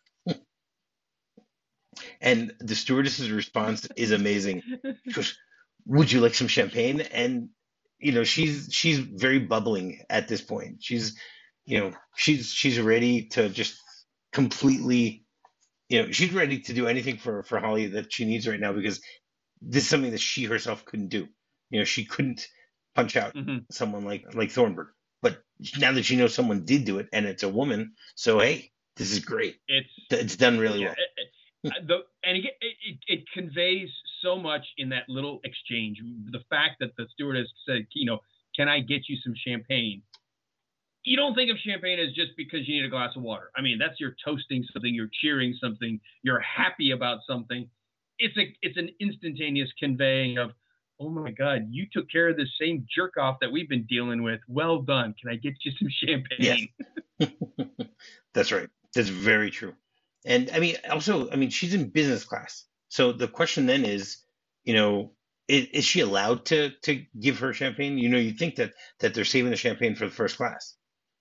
Speaker 1: And the stewardess's response is amazing. She goes, "Would you like some champagne?" And you know, she's she's very bubbling at this point. She's, you know, she's she's ready to just completely, you know, she's ready to do anything for for Holly that she needs right now, because this is something that she herself couldn't do. You know, she couldn't punch out mm-hmm. someone like like Thornburg. But now that she knows someone did do it, and it's a woman, so hey, this is great.
Speaker 2: It's
Speaker 1: it's done really
Speaker 2: yeah,
Speaker 1: well.
Speaker 2: It, it, the, and it, it it conveys so much in that little exchange. The fact that the stewardess said, you know, "Can I get you some champagne?" you don't think of champagne as just because you need a glass of water. I mean, that's you're toasting something, you're cheering something, you're happy about something. It's a it's an instantaneous conveying of, oh my God, you took care of the same jerk off that we've been dealing with. Well done. Can I get you some champagne?
Speaker 1: Yes. That's right. That's very true. And I mean, also, I mean, she's in business class. So the question then is, you know, is, is she allowed to to give her champagne? You know, you think that that they're saving the champagne for the first class.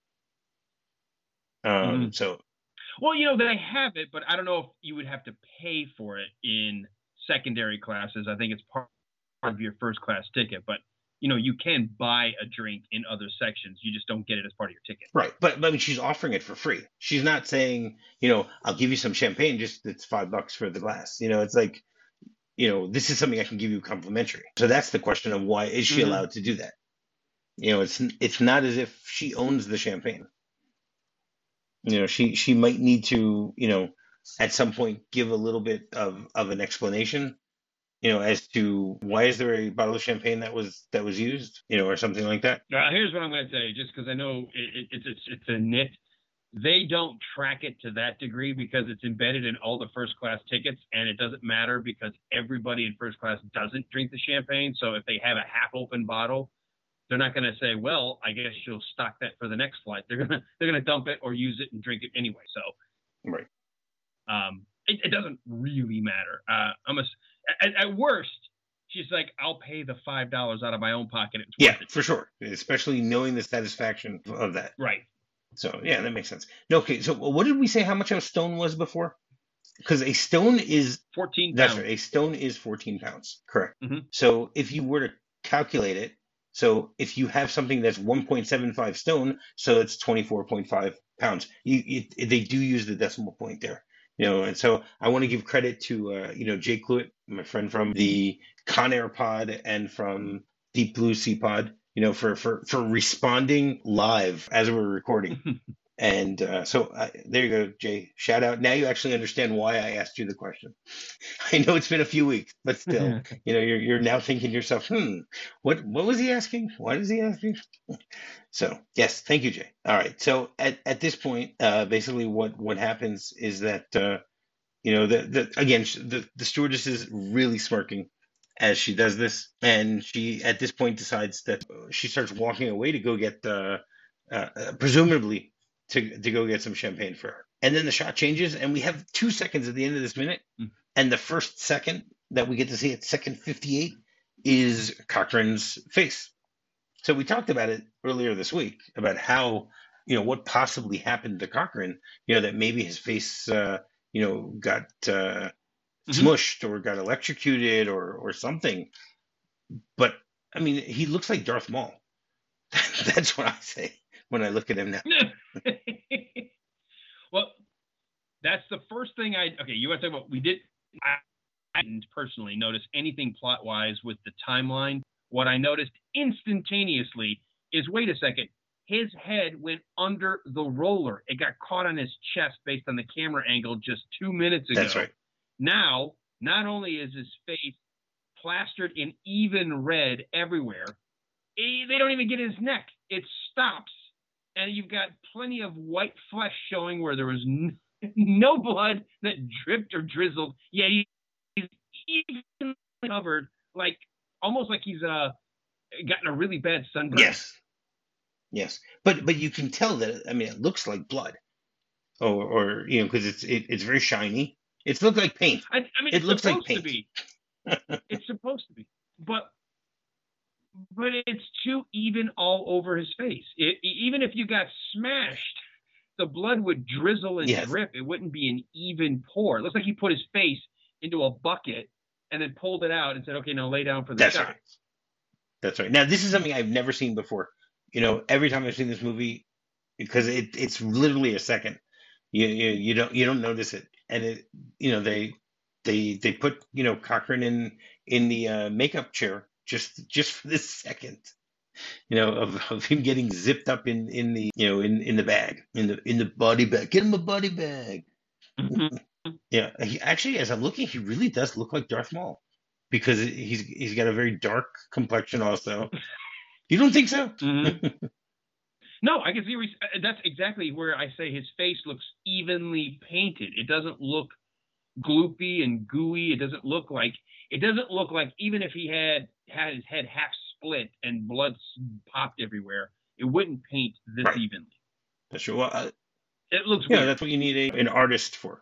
Speaker 1: Um,
Speaker 2: Mhm.
Speaker 1: so
Speaker 2: Well, you know, they have it, but I don't know if you would have to pay for it in secondary classes. I think it's part of your first class ticket, but you know, you can buy a drink in other sections. You just don't get it as part of your ticket.
Speaker 1: right, but, but I mean, she's offering it for free. She's not saying, you know, I'll give you some champagne, just it's five bucks for the glass. You know, it's like, you know, this is something I can give you complimentary. So that's the question of why is she
Speaker 2: Mhm.
Speaker 1: allowed to do that? You know, it's it's not as if she owns the champagne. You know, she she might need to, you know, at some point give a little bit of of an explanation, you know, as to why is there a bottle of champagne that was that was used, you know, or something like that.
Speaker 2: Now, here's what I'm going to say, just because I know it, it, it's, it's it's a nit. They don't track it to that degree because it's embedded in all the first class tickets, and it doesn't matter because everybody in first class doesn't drink the champagne. So if they have a half open bottle, they're not going to say, well, I guess you'll stock that for the next flight. They're gonna they're gonna dump it or use it and drink it anyway. So
Speaker 1: Right.
Speaker 2: um, it, it doesn't really matter. Uh, I'm a, at, at worst, she's like, I'll pay the five dollars out of my own pocket. It's
Speaker 1: Yeah,
Speaker 2: worth it.
Speaker 1: for sure. Especially knowing the satisfaction of that.
Speaker 2: Right.
Speaker 1: So yeah, that makes sense. No, okay. So what did we say? How much a stone was before? Because a stone is
Speaker 2: fourteen
Speaker 1: that's
Speaker 2: pounds.
Speaker 1: right. A stone is fourteen pounds. Correct.
Speaker 2: Mhm.
Speaker 1: So if you were to calculate it, so if you have something that's one point seven five stone, so it's twenty-four point five pounds. You, you they do use the decimal point there. You know, and so I want to give credit to uh, you know, Jay Cluett, my friend from the Con Air Pod and from Deep Blue Sea Pod, you know, for for for responding live as we're recording. And uh, so uh, there you go, Jay. Shout out. Now you actually understand why I asked you the question. I know it's been a few weeks, but still, you know, you're you're now thinking to yourself, hmm, what what was he asking? Why is he asking? So yes, thank you, Jay. All right. So at, at this point, uh, basically what what happens is that uh, you know, the the again sh- the the stewardess is really smirking as she does this, and she at this point decides that uh, she starts walking away to go get uh, uh, uh, presumably to to go get some champagne for her. And then the shot changes, and we have two seconds at the end of this minute,
Speaker 2: Mm.
Speaker 1: and the first second that we get to see at second fifty-eight is Cochrane's face. So we talked about it earlier this week about how, you know, what possibly happened to Cochrane, you know, that maybe his face, uh, you know, got uh,
Speaker 2: Mhm.
Speaker 1: smushed or got electrocuted or or something. But I mean, he looks like Darth Maul. That's what I say when I look at him now.
Speaker 2: Well, that's the first thing I. Okay, you want to talk about? We did. I, I didn't personally notice anything plot wise with the timeline. What I noticed instantaneously is, wait a second, his head went under the roller. It got caught on his chest based on the camera angle just two minutes ago.
Speaker 1: That's right.
Speaker 2: Now, not only is his face plastered in even red everywhere, eh, they don't even get his neck. It stops, and you've got plenty of white flesh showing where there was n- no blood that dripped or drizzled. Yeah, he's even covered, like almost like he's uh gotten a really bad sunburn.
Speaker 1: Yes. Yes. But but you can tell that, I mean, it looks like blood. Or or you know, because it's it, it's very shiny. It's looked like paint.
Speaker 2: I, I mean,
Speaker 1: It
Speaker 2: it's
Speaker 1: looks like
Speaker 2: supposed to
Speaker 1: paint.
Speaker 2: be. It's supposed to be, but but it's too even all over his face. It, even if you got smashed, the blood would drizzle and
Speaker 1: Yes.
Speaker 2: drip. It wouldn't be an even pour. It looks like he put his face into a bucket and then pulled it out and said, "Okay, now lay down for the
Speaker 1: That's
Speaker 2: shot."
Speaker 1: right. That's right. Now this is something I've never seen before. You know, every time I've seen this movie, because it it's literally a second. You you, you don't you don't notice it, and it you know they they they put you know Cochrane in in the uh, makeup chair just just for this second. You know, of, of him getting zipped up in in the you know in in the bag in the in the body bag. Get him a body bag.
Speaker 2: Mhm.
Speaker 1: Yeah, he actually, as I'm looking, he really does look like Darth Maul because he's he's got a very dark complexion. Also, you don't think so?
Speaker 2: Mhm. No, I can see. Where he's- that's exactly where I say his face looks evenly painted. It doesn't look gloopy and gooey. It doesn't look like it doesn't look like even if he had had his head half split and blood s- popped everywhere, it wouldn't paint this
Speaker 1: Right.
Speaker 2: evenly.
Speaker 1: That's true. Well, uh,
Speaker 2: It looks
Speaker 1: yeah,
Speaker 2: weird.
Speaker 1: that's what you need a, an artist for,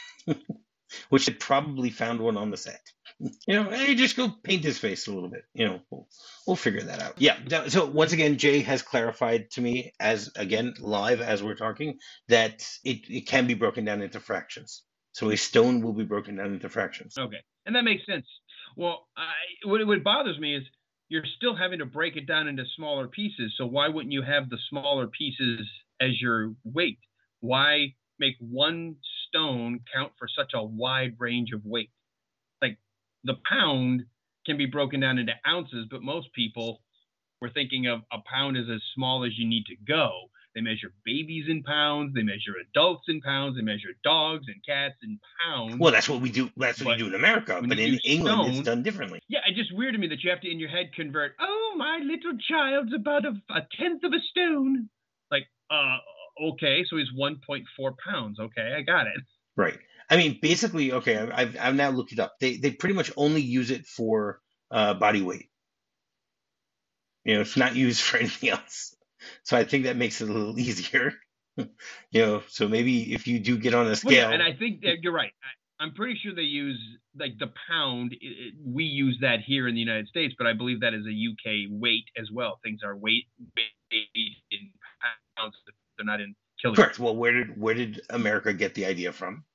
Speaker 1: which they probably found one on the set. You know, hey, just go paint his face a little bit. You know, we'll, we'll figure that out. Yeah. that- So once again, Jay has clarified to me, as again live as we're talking, that it, it can be broken down into fractions. So a stone will be broken down into fractions.
Speaker 2: Okay, and that makes sense. Well, I, what what bothers me is you're still having to break it down into smaller pieces. So why wouldn't you have the smaller pieces as your weight? Why make one stone count for such a wide range of weight? Like the pound can be broken down into ounces, but most people were thinking of a pound as as small as you need to go. They measure babies in pounds, they measure adults in pounds, they measure dogs and cats in pounds.
Speaker 1: Well, that's what we do. That's what
Speaker 2: But
Speaker 1: you do in America,
Speaker 2: when
Speaker 1: but
Speaker 2: you
Speaker 1: in
Speaker 2: do
Speaker 1: England, it's
Speaker 2: stone,
Speaker 1: done differently.
Speaker 2: yeah, it's just weird to me that you have to in your head convert. Oh, my little child's about a, a tenth of a stone. Like, uh, okay, so he's one point four pounds. Okay, I got it.
Speaker 1: Right. I mean, basically, okay, I've, I've I've now looked it up. They they pretty much only use it for uh, body weight. You know, it's not used for anything else. So I think that makes it a little easier. You know, so maybe if you do get on a
Speaker 2: Well,
Speaker 1: scale,
Speaker 2: yeah, and I think that you're right. I, I'm pretty sure they use like the pound. It, it, we use that here in the United States, but I believe that is a U K weight as well. Things are weight, weight in pounds. They're not in kilograms.
Speaker 1: correct. Well, where did where did America get the idea from?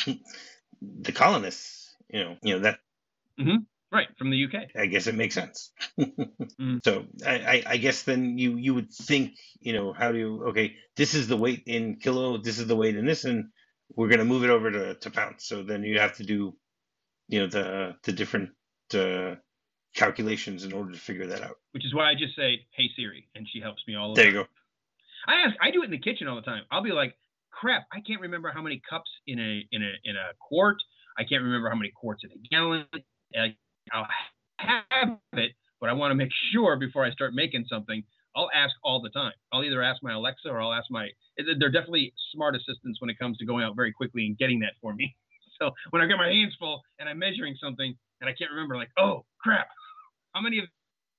Speaker 1: The colonists. You know, you know that.
Speaker 2: Mm-hmm. Right, from the U K.
Speaker 1: I guess it makes sense.
Speaker 2: Mm.
Speaker 1: So I, I, I guess then you you would think, you know, how do you, okay, this is the weight in kilo, this is the weight in this, and we're going to move it over to, to pounds. So then you have to do, you know, the the different uh, calculations in order to figure that out.
Speaker 2: Which is why I just say, "Hey Siri," and she helps me all the
Speaker 1: There
Speaker 2: time.
Speaker 1: you go.
Speaker 2: I ask, I do it in the kitchen all the time. I'll be like, "Crap, I can't remember how many cups in a in a in a quart. I can't remember how many quarts in a gallon. And I'll have it, but I want to make sure before I start making something. I'll ask all the time. I'll either ask my Alexa or I'll ask my. They're definitely smart assistants when it comes to going out very quickly and getting that for me. So when I get my hands full and I'm measuring something and I can't remember, like, oh crap, how many of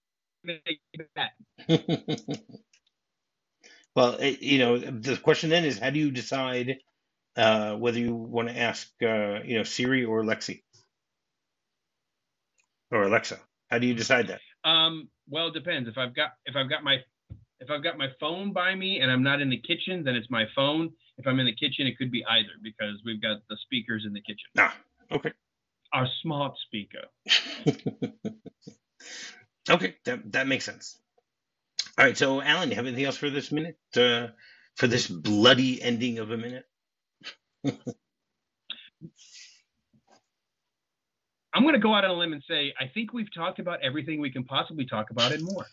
Speaker 2: that?
Speaker 1: Well, it, you know, the question then is, how do you decide uh, whether you want to ask, uh, you know, Siri or Lexi or Alexa? How do you decide that?
Speaker 2: Um, well, it depends. If I've got if I've got my if I've got my phone by me and I'm not in the kitchen, then it's my phone. If I'm in the kitchen, it could be either because we've got the speakers in the kitchen.
Speaker 1: Ah, okay.
Speaker 2: Our smart speaker.
Speaker 1: Okay, that that makes sense. All right, so Alan, you have anything else for this minute? Uh, for this bloody ending of a minute?
Speaker 2: I'm going to go out on a limb and say I think we've talked about everything we can possibly talk about and more.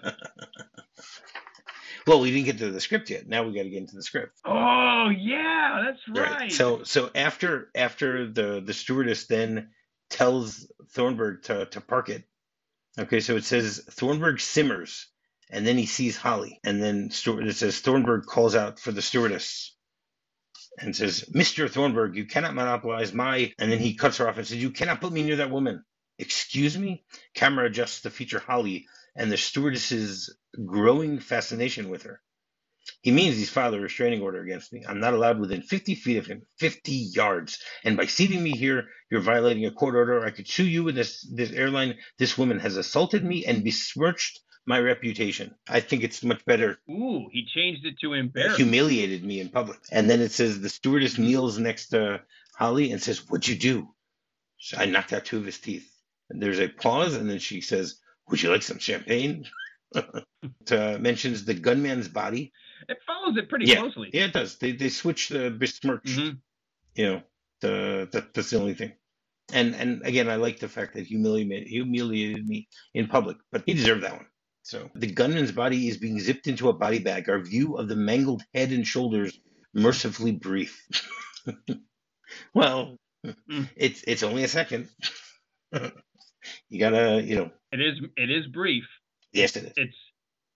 Speaker 1: Well, we didn't get to the script yet. Now we got to get into the script.
Speaker 2: Oh yeah, that's right.
Speaker 1: Right. So so after after the the stewardess then tells Thornburg to to park it. Okay, so it says Thornburg simmers, and then he sees Holly, and then Stu- it says Thornburg calls out for the stewardess and says, "Mister Thornburg, you cannot monopolize my," and then he cuts her off and says, "You cannot put me near that woman." Excuse me? Camera adjusts to feature Holly and the stewardess's growing fascination with her. He means he's filed a restraining order against me. I'm not allowed within fifty feet of him, fifty yards. And by seating me here, you're violating a court order. I could sue you with this, this airline. This woman has assaulted me and besmirched my reputation. I think it's much better.
Speaker 2: Ooh, he changed it to embarrass.
Speaker 1: Humiliated me in public. And then it says the stewardess
Speaker 2: Mhm.
Speaker 1: kneels next to Holly and says, "What'd you do?" So I knocked out two of his teeth. And there's a pause, and then she says, "Would you like some champagne?" It uh, mentions the gunman's body.
Speaker 2: It follows it pretty
Speaker 1: Yeah,
Speaker 2: closely.
Speaker 1: yeah, it does. They they switch the besmirched.
Speaker 2: Mhm.
Speaker 1: You know, the that, that's the only thing. And and again, I like the fact that humiliated humiliated me in public, but he deserved that one. So the gunman's body is being zipped into a body bag. Our view of the mangled head and shoulders mercifully brief. Well,
Speaker 2: Mm.
Speaker 1: it's it's only a second. You gotta, you know.
Speaker 2: It is it is brief.
Speaker 1: Yes, it is.
Speaker 2: It's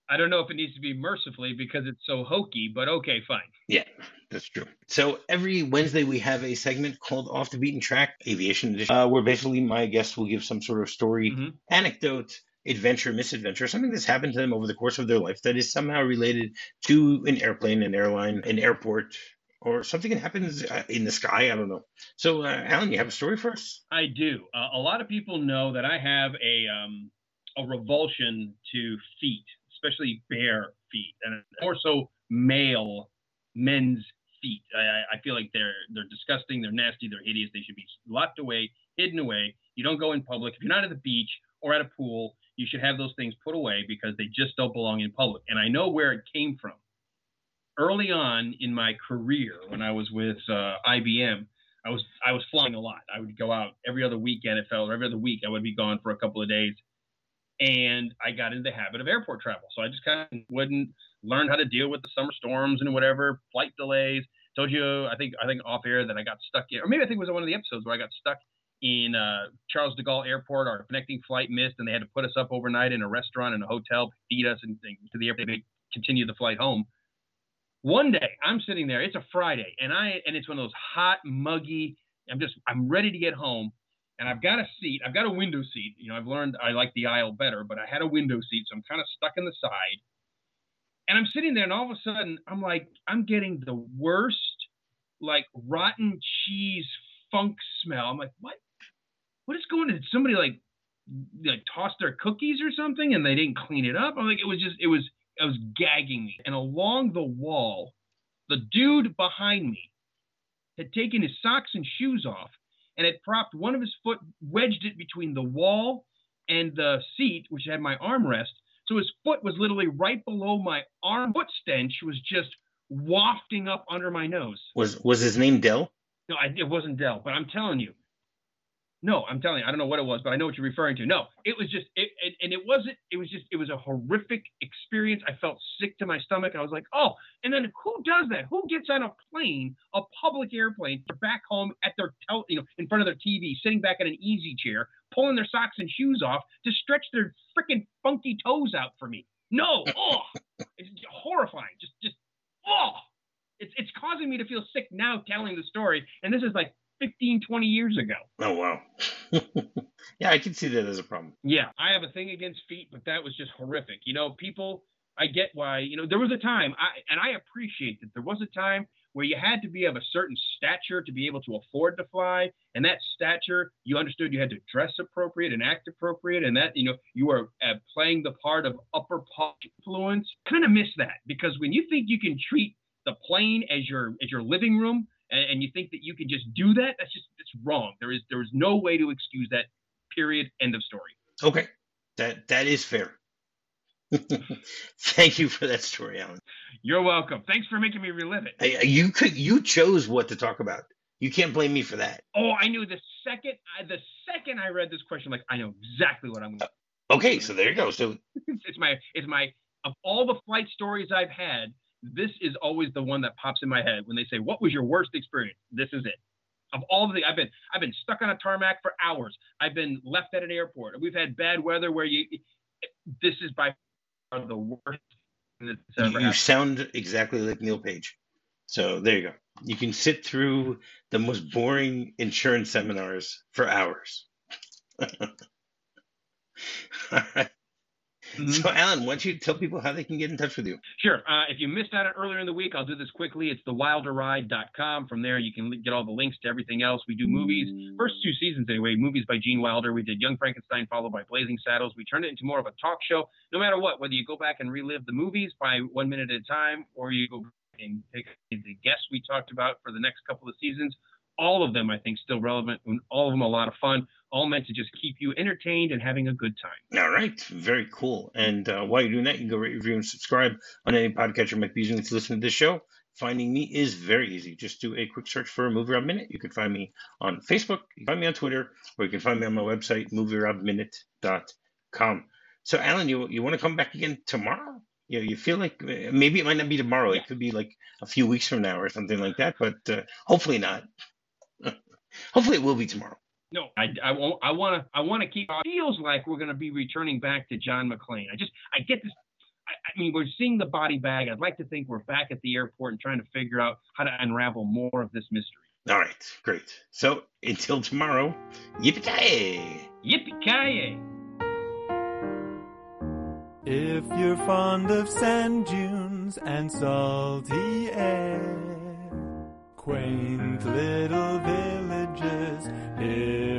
Speaker 2: I don't know if it needs to be mercifully because it's so hokey, but okay, fine.
Speaker 1: Yeah, that's true. So every Wednesday we have a segment called Off the Beaten Track Aviation Edition, uh, where basically my guests will give some sort of story,
Speaker 2: Mhm.
Speaker 1: anecdote, adventure, misadventure, something that's happened to them over the course of their life that is somehow related to an airplane, an airline, an airport, or something that happens uh, in the sky. I don't know. So, uh, Alan, you have a story for us?
Speaker 2: I do. Uh, a lot of people know that I have a um, a revulsion to feet, especially bare feet, and more so male men's feet. I, I feel like they're they're disgusting, they're nasty, they're hideous. They should be locked away, hidden away. You don't go in public. If you're not at the beach or at a pool, you should have those things put away because they just don't belong in public. And I know where it came from. Early on in my career, when I was with uh, I B M, I was I was flying a lot. I would go out every other weekend. It felt, or every other week I would be gone for a couple of days, and I got into the habit of airport travel. So I just kind of wouldn't learn how to deal with the summer storms and whatever, flight delays. Told you, I think I think off air that I got stuck in, or maybe I think it was one of the episodes where I got stuck in uh, Charles de Gaulle Airport. Our connecting flight missed, and they had to put us up overnight in a restaurant and a hotel, feed us, and, and to the airport. They continue the flight home. One day I'm sitting there, it's a Friday, and I and it's one of those hot, muggy, I'm just I'm ready to get home, and I've got a seat, I've got a window seat. You know, I've learned I like the aisle better, but I had a window seat, so I'm kind of stuck in the side. And I'm sitting there, and all of a sudden I'm like, I'm getting the worst, like rotten cheese funk smell. I'm like, what? What is going on? Did somebody like like toss their cookies or something and they didn't clean it up? I'm like, it was just it was it was gagging me. And along the wall, the dude behind me had taken his socks and shoes off and had propped one of his foot, wedged it between the wall and the seat, which had my armrest. So his foot was literally right below my arm. Foot stench was just wafting up under my nose.
Speaker 1: Was was his name Del?
Speaker 2: No, I, it wasn't Del, but I'm telling you. No, I'm telling you, I don't know what it was, but I know what you're referring to. No, it was just, it, it, and it wasn't, it was just, it was a horrific experience. I felt sick to my stomach. I was like, oh, and then who does that? Who gets on a plane, a public airplane, back home at their, tel- you know, in front of their T V, sitting back in an easy chair, pulling their socks and shoes off to stretch their freaking funky toes out for me? No, oh, it's horrifying. Just, just, oh, it's, it's causing me to feel sick now telling the story. And this is like fifteen, twenty years ago.
Speaker 1: Oh, wow. Yeah, I can see that as a problem.
Speaker 2: Yeah, I have a thing against feet, but that was just horrific. You know, people, I get why, you know, there was a time, I, and I appreciate that there was a time where you had to be of a certain stature to be able to afford to fly. And that stature, you understood you had to dress appropriate and act appropriate. And that, you know, you were uh, playing the part of upper posh influence. Kind of miss that, because when you think you can treat the plane as your as your living room, and, and you think that you can just do that, that's just, it's wrong. There is there is no way to excuse that. Period. End of story.
Speaker 1: Okay, that that is fair. Thank you for that story, Alan.
Speaker 2: You're welcome. Thanks for making me relive it.
Speaker 1: I, you could you chose what to talk about. You can't blame me for that.
Speaker 2: Oh, I knew the second I, the second I read this question, like I know exactly what I'm going to.
Speaker 1: Uh, okay, so there you go. So
Speaker 2: it's, it's my it's my of all the flight stories I've had, this is always the one that pops in my head when they say, "What was your worst experience?" This is it. Of all the, I've been, I've been stuck on a tarmac for hours. I've been left at an airport. We've had bad weather where you. This is by far the worst that's ever
Speaker 1: you
Speaker 2: happened.
Speaker 1: sound exactly like Neil Page. So there you go. You can sit through the most boring insurance seminars for hours. All right. Mm-hmm. So, Alan, why don't you tell people how they can get in touch with you?
Speaker 2: Sure. Uh, if you missed out on earlier in the week, I'll do this quickly. It's the wilder ride dot com. From there, you can get all the links to everything else. We do movies, first two seasons anyway, movies by Gene Wilder. We did Young Frankenstein, followed by Blazing Saddles. We turned it into more of a talk show. No matter what, whether you go back and relive the movies by one minute at a time, or you go and pick the guests we talked about for the next couple of seasons, all of them, I think, still relevant, and all of them a lot of fun, all meant to just keep you entertained and having a good time.
Speaker 1: All right. Very cool. And uh, while you're doing that, you can go rate, review, and subscribe on any podcatcher you might be using to listen to this show. Finding me is very easy. Just do a quick search for Movie Rob Minute. You can find me on Facebook, you can find me on Twitter, or you can find me on my website, movie rob minute dot com. So, Alan, you you want to come back again tomorrow? You know, you feel like uh, maybe it might not be tomorrow. Yeah. It could be like a few weeks from now or something like that, but uh, hopefully not. Hopefully it will be tomorrow.
Speaker 2: No, I, I won't. I want to. I want to keep. It feels like we're going to be returning back to John McClane. I just. I get this. I, I mean, we're seeing the body bag. I'd like to think we're back at the airport and trying to figure out how to unravel more of this mystery.
Speaker 1: All right, great. So until tomorrow, yippee-ki-yay!
Speaker 2: Yippee-ki-yay!
Speaker 3: If you're fond of sand dunes and salty air, quaint little villages,